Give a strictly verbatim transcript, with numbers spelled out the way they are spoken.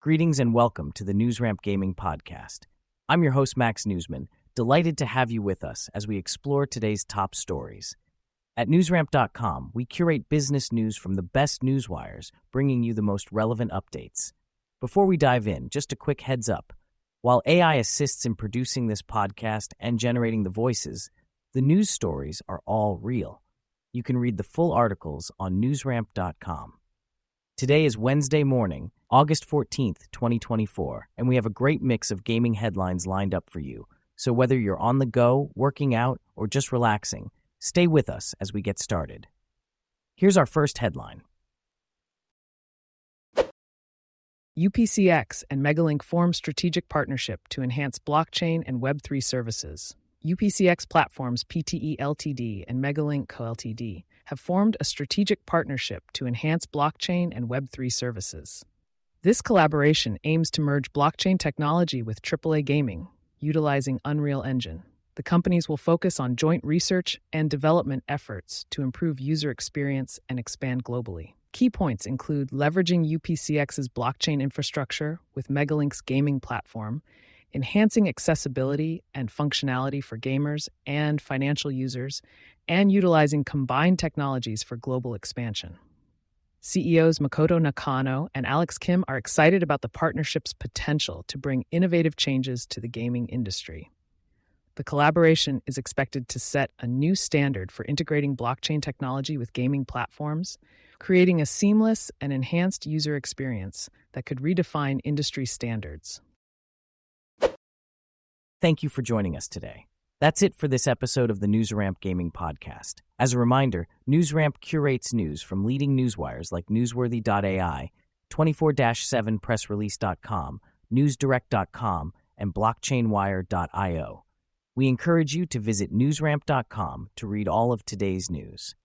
Greetings and welcome to the NewsRamp Gaming Podcast. I'm your host, Max Newsman, delighted to have you with us as we explore today's top stories. At newsramp dot com, we curate business news from the best newswires, bringing you the most relevant updates. Before we dive in, just a quick heads up. While A I assists in producing this podcast and generating the voices, the news stories are all real. You can read the full articles on newsramp dot com. Today is Wednesday morning, August fourteenth, twenty twenty-four, and we have a great mix of gaming headlines lined up for you. So whether you're on the go, working out, or just relaxing, stay with us as we get started. Here's our first headline. U P C X and Megalink form strategic partnership to enhance blockchain and Web three services. U P C X Platforms P T E Ltd and Megalink Co Ltd have formed a strategic partnership to enhance blockchain and Web three services. This collaboration aims to merge blockchain technology with triple A gaming, utilizing Unreal Engine. The companies will focus on joint research and development efforts to improve user experience and expand globally. Key points include leveraging U P C X's blockchain infrastructure with Megalink's gaming platform, enhancing accessibility and functionality for gamers and financial users, and utilizing combined technologies for global expansion. C E Os Makoto Nakano and Alex Kim are excited about the partnership's potential to bring innovative changes to the gaming industry. The collaboration is expected to set a new standard for integrating blockchain technology with gaming platforms, creating a seamless and enhanced user experience that could redefine industry standards. Thank you for joining us today. That's it for this episode of the NewsRamp Gaming Podcast. As a reminder, NewsRamp curates news from leading newswires like newsworthy dot A I, twenty-four seven press release dot com, newsdirect dot com, and blockchain wire dot io. We encourage you to visit newsramp dot com to read all of today's news.